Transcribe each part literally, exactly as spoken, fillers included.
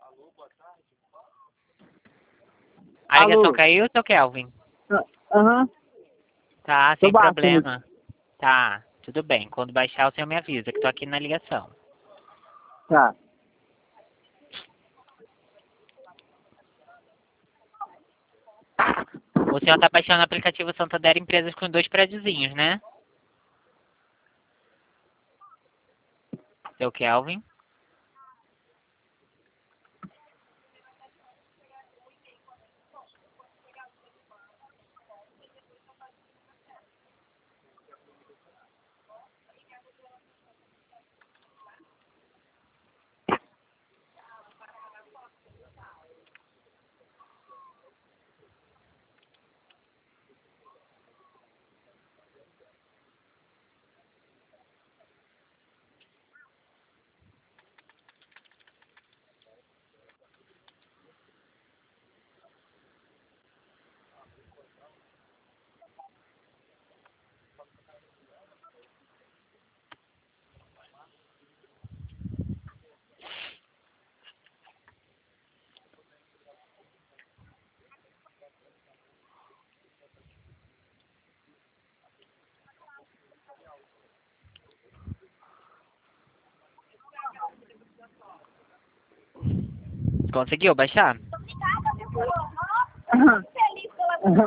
A ligação Alô? caiu, seu Kelvin? Aham. Tá, Tô sem baixando. problema. Tá, tudo bem. Quando baixar, o senhor me avisa, que tô aqui na ligação. Tá. O senhor tá baixando o aplicativo Santander Empresas com dois prédiozinhos, né? Seu Kelvin? Conseguiu baixar? Aham. Aham.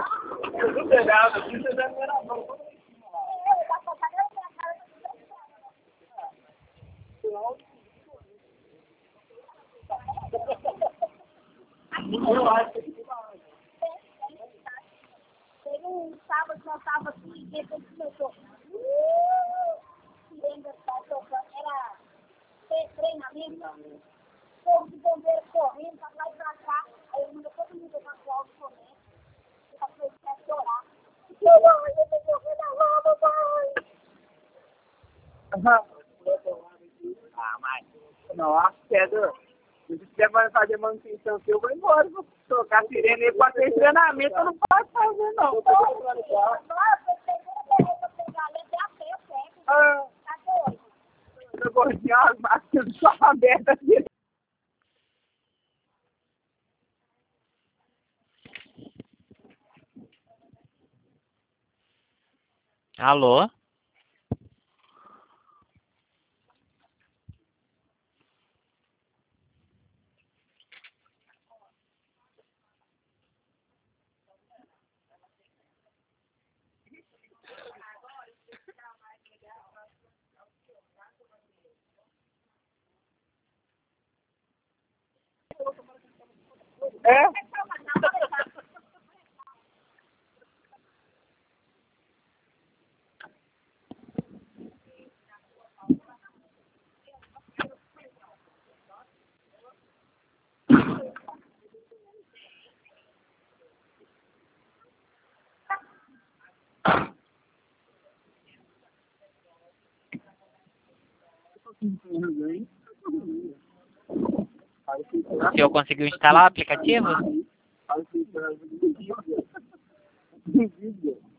Teve um sábado que eu tava aqui, e depois começou. Lembra que tá tocando? Era tre- treinamento. Povo de bombeiro correndo pra lá e pra cá. Aí eu mandei todo mundo pra fora correndo. E pra frente pra chorar. Eu não, eu tô correndo a lama, pai. Aham. Ah, mas... Não, a pedra... Se você vai fazer manutenção, eu vou embora. Vou tocar sirene aí pra ter treinamento, eu não posso fazer, não. Não, eu peguei pra pegar ali até a pé, eu pego. Ah, Tá doido? eu vou assim, ó, as máquinas só abertas aqui. Alô? É? O senhor conseguiu instalar o aplicativo? Vídeo.